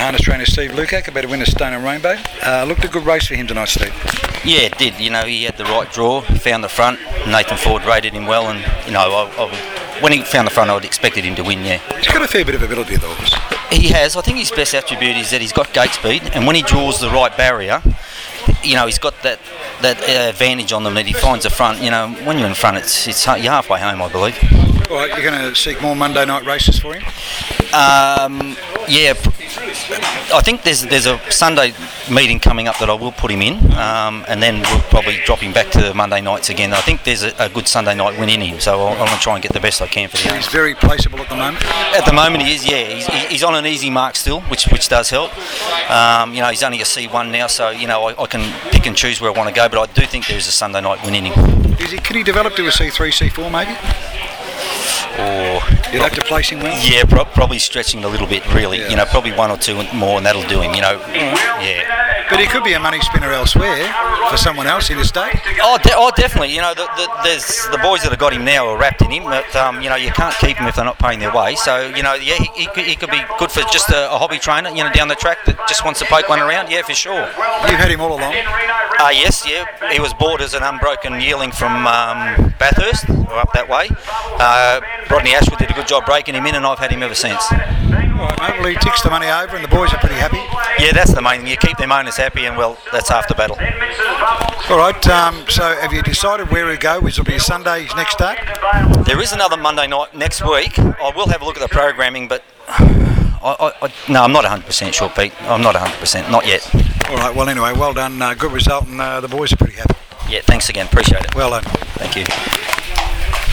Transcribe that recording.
harness trainer Steve Lukac about to win a Stone and Rainbow. Looked a good race for him tonight, Steve. Yeah, it did. You know, he had the right draw, found the front. Nathan Ford rated him well, and you know, when he found the front, I would expected him to win. Yeah, he's got a fair bit of ability, though. He has. I think his best attribute is that he's got gate speed, and when he draws the right barrier, you know, he's got that advantage on them that he finds the front. You know, when you're in front, you're halfway home, I believe. All right, you're going to seek more Monday night races for him? Yeah, I think there's a Sunday meeting coming up that I will put him in, and then we'll probably drop him back to Monday nights again. I think there's a good Sunday night win in him, so I'm going to try and get the best I can for the He's very placeable at the moment? At the moment he is, yeah. He's on an easy mark still, which does help. You know, he's only a C1 now, so, you know, I can pick and choose where I want to go, but I do think there's a Sunday night win in him. Can he develop to a C3, C4 maybe? Or you'd have to place him well? Yeah, probably stretching a little bit, really. Yeah. You know, probably one or two more, and that'll do him, you know. Yeah. But he could be a money spinner elsewhere for someone else in the state. Oh, definitely. You know, there's the boys that have got him now are wrapped in him, but, you know, you can't keep him if they're not paying their way. So, you know, yeah, he could be good for just a hobby trainer, you know, down the track that just wants to poke one around. Yeah, for sure. You've had him all along? Yes, yeah. He was bought as an unbroken yearling from Bathurst, or up that way. Rodney Ashwood did a good job breaking him in, and I've had him ever since. All right, mate. Well, he ticks the money over, and the boys are pretty happy. Yeah, that's the main thing. You keep them owners happy, and well, that's half the battle. All right. So, have you decided where to go? Which will be Sunday's next start? There is another Monday night next week. I will have a look at the programming, but no, I'm not 100% sure, Pete. I'm not 100%, not yet. All right. Well, anyway, well done. Good result, and the boys are pretty happy. Yeah, thanks again. Appreciate it. Well done. Thank you.